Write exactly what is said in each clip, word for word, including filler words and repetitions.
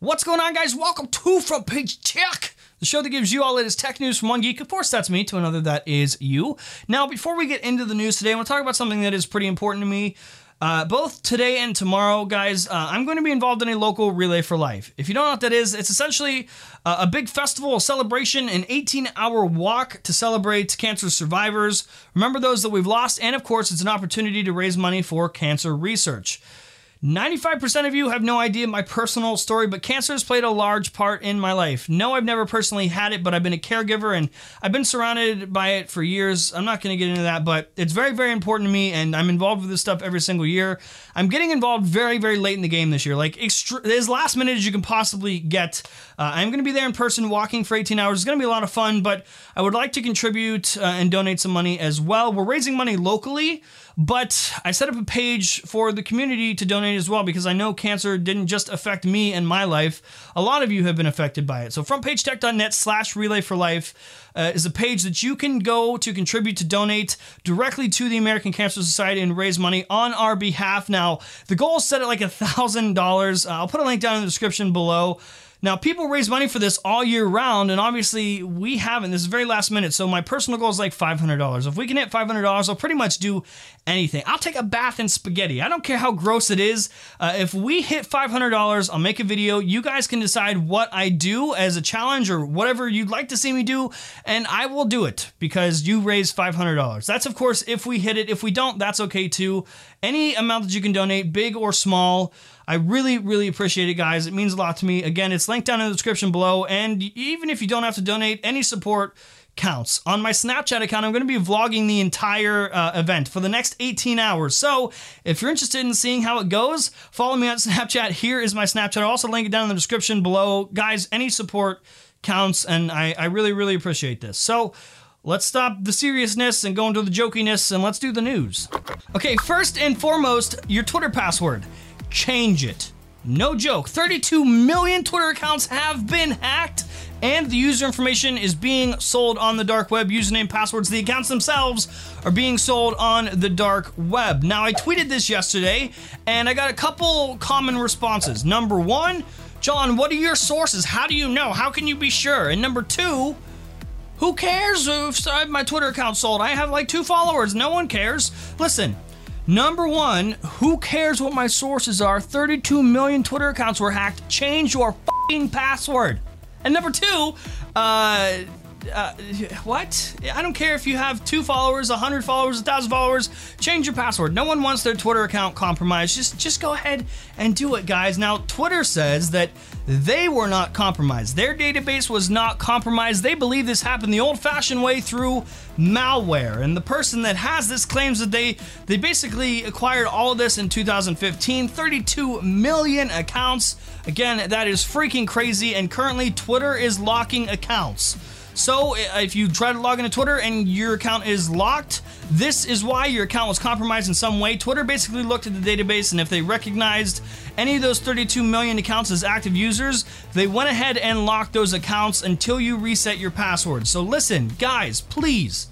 What's going on, guys? Welcome to Front Page Tech, the show that gives you all latest tech news from one geek, of course that's me, to another that is you. Now, before we get into the news today, I want to talk about something that is pretty important to me. Uh, both today and tomorrow, guys, uh, I'm going to be involved in a local Relay for Life. If you don't know what that is, it's essentially uh, a big festival, a celebration, an eighteen hour walk to celebrate cancer survivors. Remember those that we've lost, and of course, it's an opportunity to raise money for cancer research. ninety-five percent of you have no idea my personal story, but cancer has played a large part in my life. No, I've never personally had it, but I've been a caregiver and I've been surrounded by it for years. I'm not going to get into that, but it's very, very important to me, and I'm involved with this stuff every single year. I'm getting involved very, very late in the game this year, like extra- as last minute as you can possibly get. Uh, I'm going to be there in person walking for eighteen hours. It's going to be a lot of fun, but I would like to contribute uh, and donate some money as well. We're raising money locally, but I set up a page for the community to donate as well, because I know cancer didn't just affect me and my life. A lot of you have been affected by it. So frontpagetech.net slash relay for life uh, is a page that you can go to contribute, to donate directly to the American Cancer Society and raise money on our behalf. Now, the goal is set at like a thousand dollars. I'll put a link down in the description below. Now, people raise money for this all year round, and obviously we haven't. This is very last minute, so my personal goal is like five hundred dollars. If we can hit five hundred dollars, I'll pretty much do anything. I'll take a bath in spaghetti. I don't care how gross it is. Uh, if we hit five hundred dollars, I'll make a video. You guys can decide what I do as a challenge or whatever you'd like to see me do, and I will do it because you raised five hundred dollars. That's, of course, if we hit it. If we don't, that's okay too. Any amount that you can donate, big or small, I really, really appreciate it, guys. It means a lot to me. Again, it's linked down in the description below, and even if you don't have to donate, any support counts. On my Snapchat account, I'm going to be vlogging the entire uh, event for the next eighteen hours. So if you're interested in seeing how it goes, follow me on Snapchat. Here is my Snapchat. I'll also link it down in the description below. Guys, any support counts, and I, I really, really appreciate this. So let's stop the seriousness and go into the jokiness, and let's do the news. Okay, first and foremost, your Twitter password. Change it. No joke. thirty-two million Twitter accounts have been hacked, and the user information is being sold on the dark web. Username, passwords, the accounts themselves are being sold on the dark web. Now, I tweeted this yesterday, and I got a couple common responses. Number one, John, what are your sources? How do you know? How can you be sure? And number two, who cares if I have my Twitter account sold? I have like two followers. No one cares. Listen. Number one, who cares what my sources are? thirty-two million Twitter accounts were hacked. Change your fucking password. And number two, uh, uh, what? I don't care if you have two followers, a hundred followers, a thousand followers. Change your password. No one wants their Twitter account compromised. Just, just go ahead and do it, guys. Now, Twitter says that they were not compromised. Their database was not compromised. They believe this happened the old-fashioned way through malware. And the person that has this claims that they they basically acquired all of this in two thousand fifteen. thirty-two million accounts. Again, that is freaking crazy. And currently, Twitter is locking accounts. So if you try to log into Twitter and your account is locked, this is why your account was compromised in some way. Twitter basically looked at the database, and if they recognized any of those thirty-two million accounts as active users, they went ahead and locked those accounts until you reset your password. So listen, guys, please,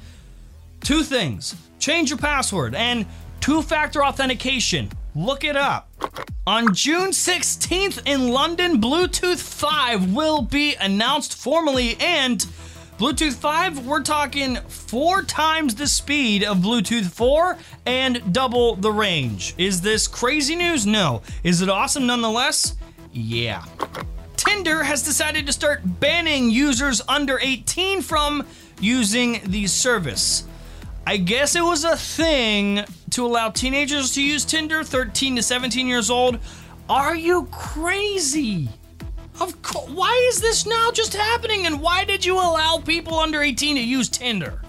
two things. Change your password and two-factor authentication. Look it up. On June sixteenth in London, Bluetooth five will be announced formally, and Bluetooth five, we're talking four times the speed of Bluetooth four and double the range. Is this crazy news? No. Is it awesome nonetheless? Yeah. Tinder has decided to start banning users under eighteen from using the service. I guess it was a thing to allow teenagers to use Tinder, thirteen to seventeen years old. Are you crazy? Of course. Why is this now just happening, and why did you allow people under eighteen to use Tinder?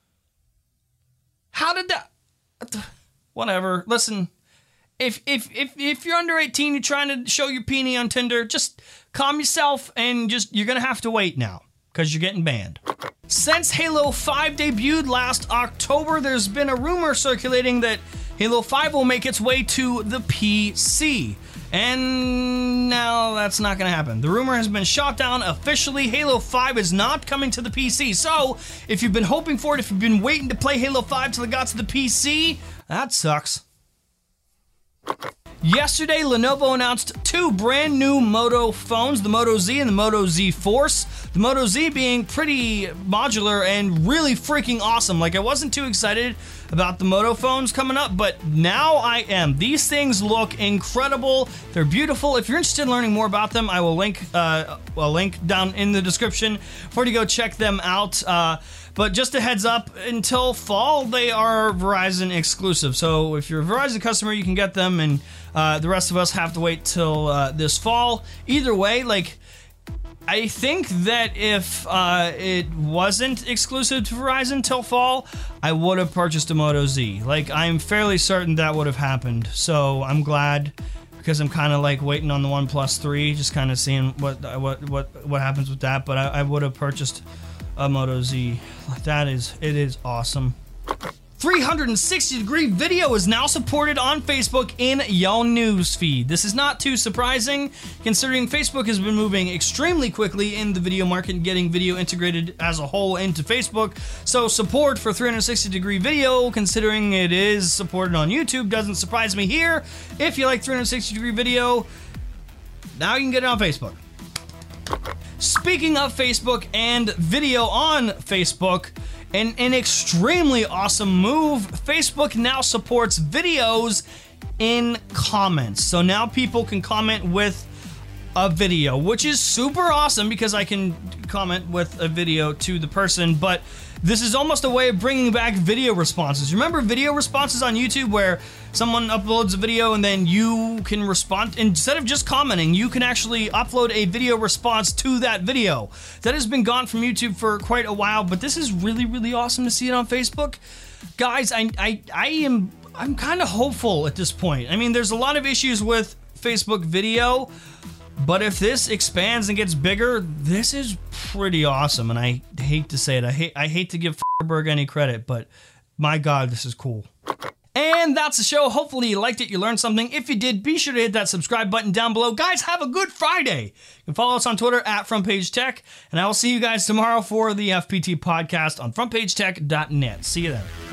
How did that? Whatever. Listen, if if if if you're under eighteen, you're trying to show your peenie on Tinder, just calm yourself, and just you're gonna have to wait now because you're getting banned. Since Halo five debuted last October, there's been a rumor circulating that Halo five will make its way to the P C. And now that's not going to happen. The rumor has been shot down officially. Halo five is not coming to the P C. So, if you've been hoping for it, if you've been waiting to play Halo five till it got to the P C, that sucks. Yesterday, Lenovo announced two brand new Moto phones, the Moto Z and the Moto Z Force. The Moto Z being pretty modular and really freaking awesome. Like, I wasn't too excited about the Moto phones coming up, but now I am. These things look incredible. They're beautiful. If you're interested in learning more about them, I will link uh, a link down in the description for you to go check them out. Uh, But just a heads up, until fall, they are Verizon exclusive. So if you're a Verizon customer, you can get them, and uh, the rest of us have to wait till uh, this fall. Either way, like, I think that if uh, it wasn't exclusive to Verizon till fall, I would have purchased a Moto Z. Like, I'm fairly certain that would have happened. So I'm glad, because I'm kind of like waiting on the OnePlus three, just kind of seeing what what what what happens with that. But I, I would have purchased a Moto Z. That is, it is awesome. three sixty degree video is now supported on Facebook in your news feed. This is not too surprising, considering Facebook has been moving extremely quickly in the video market and getting video integrated as a whole into Facebook. So support for three sixty degree video, considering it is supported on YouTube, doesn't surprise me here. If you like three sixty degree video, now you can get it on Facebook. Speaking of Facebook and video on Facebook, in an extremely awesome move, Facebook now supports videos in comments. So now people can comment with a video, which is super awesome because I can comment with a video to the person, but this is almost a way of bringing back video responses. Remember video responses on YouTube where someone uploads a video and then you can respond? Instead of just commenting, you can actually upload a video response to that video. That has been gone from YouTube for quite a while, but this is really, really awesome to see it on Facebook. Guys, I, I, I am I'm kind of hopeful at this point. I mean, there's a lot of issues with Facebook video, but if this expands and gets bigger, this is pretty awesome. And I hate to say it. I hate I hate to give Zuckerberg any credit, but my God, this is cool. And that's the show. Hopefully you liked it, you learned something. If you did, be sure to hit that subscribe button down below. Guys, have a good Friday. You can follow us on Twitter at Front Page Tech, and I will see you guys tomorrow for the F P T podcast on front page tech dot net. See you then.